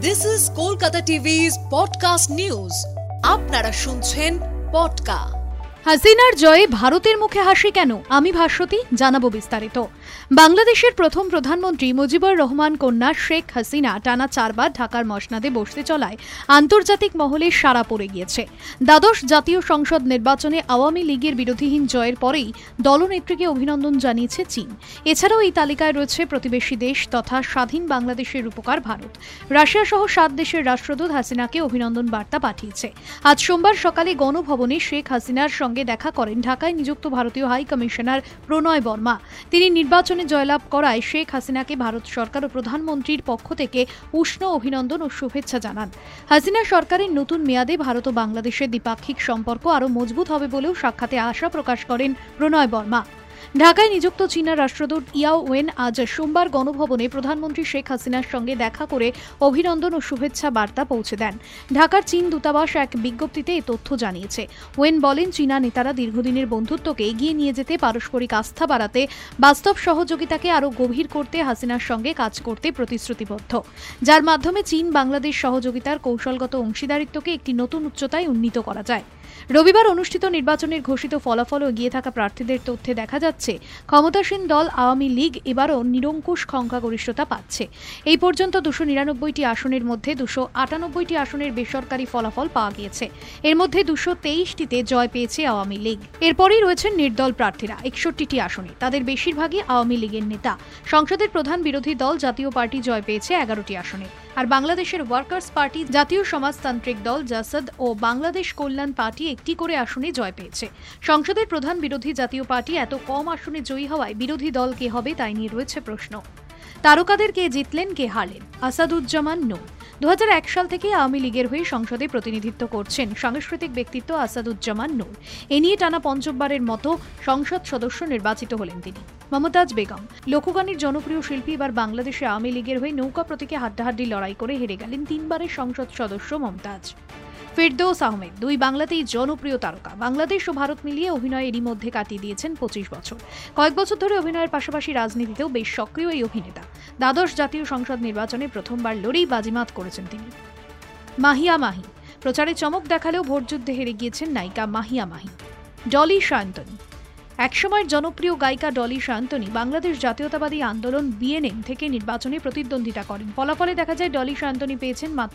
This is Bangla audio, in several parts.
This is Kolkata TV's podcast news. আপনারা শুনছেন পডকা। হাসিনার জয়ে ভারতের মুখে হাসি কেন? আমি ভাস্বতী, জানাবো বিস্তারিত। বাংলাদেশের প্রথম প্রধানমন্ত্রী মুজিবুর রহমান কন্যা শেখ হাসিনা টানা 4 বার ঢাকার মসনদে বসতে চলায় আন্তর্জাতিক মহলে সাড়া পড়ে গিয়েছে। দ্বাদশ জাতীয় সংসদ নির্বাচনে আওয়ামী লীগের বিরোধীহীন জয়ের পরেই দলনেত্রীকে অভিনন্দন জানিয়েছে চীন। এছাড়াও এই তালিকায় রয়েছে প্রতিবেশী দেশ তথা স্বাধীন বাংলাদেশের রূপকার ভারত। রাশিয়া সহ 7 দেশের রাষ্ট্রদূত হাসিনাকে অভিনন্দন বার্তা পাঠিয়েছে। আজ সোমবার সকালে গণভবনে শেখ হাসিনার সঙ্গে দেখা করেন ঢাকায় নিযুক্ত ভারতীয় হাই কমিশনার প্রণয় বর্মা। তিনি নির্বাচনে জয়লাভ করায় শেখ হাসিনাকে ভারত সরকার ও প্রধানমন্ত্রীর পক্ষ থেকে উষ্ণ অভিনন্দন ও শুভেচ্ছা জানান। হাসিনা সরকারের নতুন মেয়াদে ভারত ও বাংলাদেশের দ্বিপাক্ষিক সম্পর্ক আরও মজবুত হবে বলেও সাক্ষাতে আশা প্রকাশ করেন প্রণয় বর্মা। ঢাকায় নিযুক্ত চীনা রাষ্ট্রদূত ইয়াও ওয়েন আজ সোমবার গণভবনে প্রধানমন্ত্রী শেখ হাসিনার সঙ্গে দেখা করে অভিনন্দন ও শুভেচ্ছা বার্তা পৌঁছে দেন। ঢাকার চীন দূতাবাস এক বিজ্ঞপ্তিতে এই তথ্য জানিয়েছে। ওয়েন বলেন, চীনা নেতারা দীর্ঘদিনের বন্ধুত্বকে এগিয়ে নিয়ে যেতে, পারস্পরিক আস্থা বাড়াতে, বাস্তব সহযোগিতাকে আরও গভীর করতে হাসিনার সঙ্গে কাজ করতে প্রতিশ্রুতিবদ্ধ, যার মাধ্যমে চীন বাংলাদেশ সহযোগিতার কৌশলগত অংশীদারিত্বকে একটি নতুন উচ্চতায় উন্নীত করা যায়। রবিবার অনুষ্ঠিত নির্বাচনের ঘোষিত ফলাফল ও এগিয়ে থাকা প্রার্থীদের তথ্যে দেখা যাচ্ছে ক্ষমতাসীন দল আওয়ামী লীগ এবারও নিরঙ্কুশ সংখ্যাগরিষ্ঠতা পাচ্ছে। এই পর্যন্ত 299টি আসনের মধ্যে 298টি আসনের বেসরকারি ফলাফল পাওয়া গিয়েছে। এর মধ্যে 223টিতে জয় পেয়েছে আওয়ামী লীগ। এরপরই রয়েছেন নির্দল প্রার্থীরা 61টি আসনে, তাদের বেশিরভাগই আওয়ামী লীগের নেতা। সংসদের প্রধান বিরোধী দল জাতীয় পার্টি জয় পেয়েছে 11টি আসনে, আর বাংলাদেশের ওয়ার্কার্স পার্টি, জাতীয় সমাজতান্ত্রিক দল জাসদ ও বাংলাদেশ কল্যাণ পার্টি একটি করে আসনে জয় পেয়েছে। সংসদের প্রধান বিরোধী জাতীয় পার্টি এত কম আসনে জয়ী হওয়ায় বিরোধী দল কে হবে তাই নিয়ে রয়েছে প্রশ্ন। তারকাদের কে জিতলেন, কে হারলেন? আসাদুজ্জামান নূর 2001 সাল থেকে আওয়ামী লীগের হয়ে সংসদে প্রতিনিধিত্ব করছেন সাংস্কৃতিক ব্যক্তিত্ব আসাদুজ্জামান নূর। এ নিয়ে টানা 5মবারের মতো সংসদ সদস্য নির্বাচিত হলেন তিনি। মমতাজ বেগম লোকগানের জনপ্রিয় শিল্পী এবার বাংলাদেশে আওয়ামী লীগের হয়ে নৌকা প্রতীকে হাড্ডাহাড্ডি লড়াই করে হেরে গেলেন 3বারের সংসদ সদস্য মমতাজ। ফেরদৌস আহমেদ দুই বাংলাতেই জনপ্রিয় তারকা। বাংলাদেশ ও ভারত মিলিয়ে অভিনয়ে এরই মধ্যে কাটিয়ে দিয়েছেন 25 বছর। কয়েক বছর ধরে অভিনয়ের পাশাপাশি রাজনীতিতেও বেশ সক্রিয় এই অভিনেতা। দ্বাদশ জাতীয় সংসদ নির্বাচনে প্রথমবার লড়েই বাজিমাত করেছেন তিনি। মাহিয়া মাহি প্রচারে চমক দেখালেও ভোটযুদ্ধে হেরে গিয়েছেন নায়িকা মাহিয়া মাহি। ডলি সায়ন্তনী একসময়ের জনপ্রিয় গায়িকা ডলি সায়ন্তনী বাংলাদেশ জাতীয়তাবাদী আন্দোলন বিএনএম থেকে নির্বাচনে প্রতিদ্বন্দ্বিতা করেন। ফলাফলে দেখা যায় ডলি সায়ন্তনী পেয়েছেন মাত্র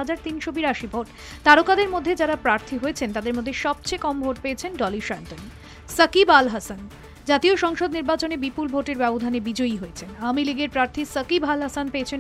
4382 ভোট। তারকাদের মধ্যে যারা প্রার্থী হয়েছেন তাদের মধ্যে সবচেয়ে কম ভোট পেয়েছেন ডলি সায়ন্তনী। সাকিব আল হাসান জাতীয় সংসদ নির্বাচনে বিপুল ভোটের ব্যবধানে বিজয়ী হয়েছেন। আওয়ামী লীগের প্রার্থী সাকিব আল হাসান পেয়েছেন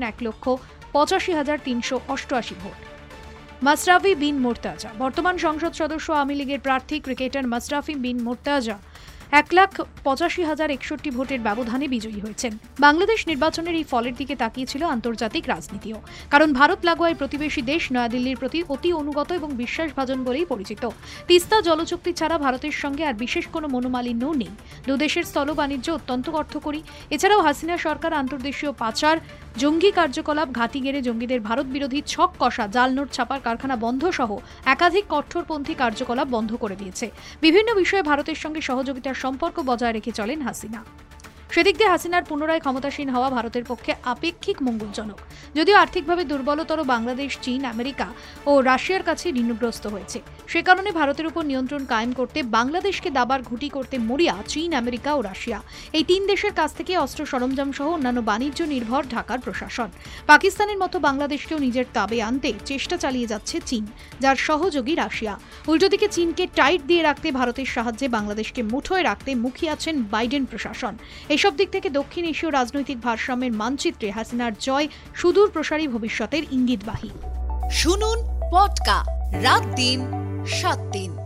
1,85,388 ভোট। মাশরাফি বিন মুর্তাজা বর্তমান সংসদ সদস্য, আওয়ামী লীগের প্রার্থী ক্রিকেটার মাশরাফি বিন মুর্তাজা 1,85,061 ভোটের ব্যবধানে বিজয়ী হয়েছেন। বাংলাদেশ নির্বাচনের এই ফলের দিকে তাকিয়েছিল আন্তর্জাতিক রাজনীতিও, কারণ ভারত লাগোয়া প্রতিবেশী দেশ নয়াদিল্লির প্রতি অতি অনুগত এবং বিশ্বাসভাজন বলেই পরিচিত। তিস্তা জলচুক্তি ছাড়া ভারতের সঙ্গে আর বিশেষ কোনো মনোমালিন্য নেই। দুদেশের স্থল বাণিজ্য অত্যন্ত অর্থকরী। এছাড়াও হাসিনা সরকার আন্তর্দেশীয় পাচার, জঙ্গি কার্যকলাপ, ঘাঁটি গেড়ে জঙ্গিদের ভারত বিরোধী ছক কষা, জাল নোট ছাপার কারখানা বন্ধ সহ একাধিক কঠোরপন্থী কার্যকলাপ বন্ধ করে দিয়েছে। বিভিন্ন বিষয়ে ভারতের সঙ্গে সহযোগিতার সম্পর্ক বজায় রেখে চলেন হাসিনা। সেদিক দিয়ে হাসিনার পুনরায় ক্ষমতাসীন হওয়া ভারতের পক্ষে আপেক্ষিক মঙ্গলজনক। যদিও আর্থিকভাবে দুর্বলতর বাংলাদেশ চীন, আমেরিকা ও রাশিয়ার কাছে ঋণগ্রস্ত হয়েছে। সে কারণে ভারতের উপর নিয়ন্ত্রণ কায়েম করতে, বাংলাদেশকে দাবার ঘুঁটি করতে মরিয়া চীন, আমেরিকা ও রাশিয়া। এই 3 দেশের কাছ থেকে অস্ত্র সরঞ্জাম সহ অন্যান্য বাণিজ্য নির্ভর ঢাকার প্রশাসন। পাকিস্তানের মতো বাংলাদেশকেও নিজের তাবে আনতে চেষ্টা চালিয়ে যাচ্ছে চীন, যার সহযোগী রাশিয়া। উল্টোদিকে চীনকে টাইট দিয়ে রাখতে, ভারতের সাহায্যে বাংলাদেশকে মুঠোয় রাখতে মুখিয়ে আছেন বাইডেন প্রশাসন। এসব দিক থেকে দক্ষিণ এশীয় রাজনৈতিক ভারসাম্যের মানচিত্রে হাসিনার জয় সুদূর প্রসারী ভবিষ্যতের ইঙ্গিতবাহী। শুনুন পডকা রাত দিন 7 দিন।